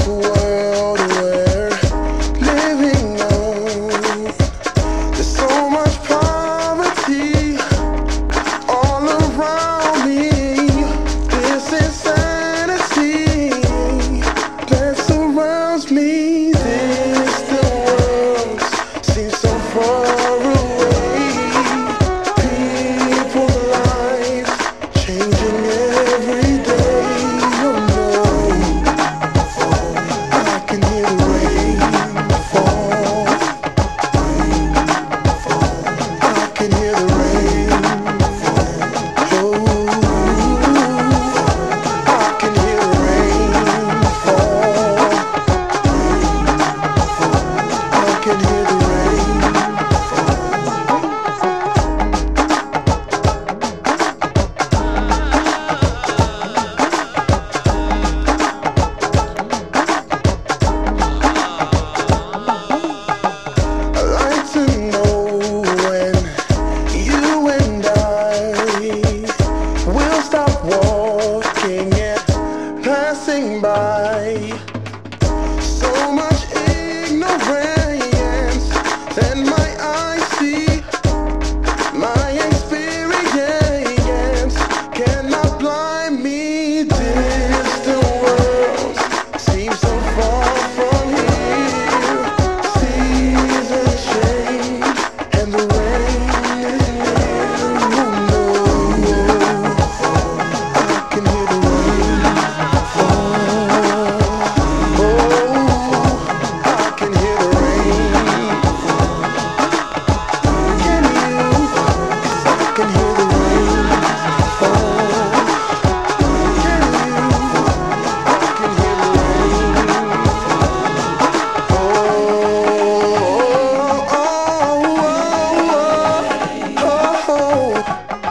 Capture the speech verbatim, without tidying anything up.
world we're living on. There's so much poverty all around me. This insanity that surrounds me. This the world seems so far away. People's lives changing every day. Oh no, I can hear the rain fall. I can hear the rain. Oh, I can hear the rain fall. I can hear the rain. I like to know when you and I will stop walking and passing by.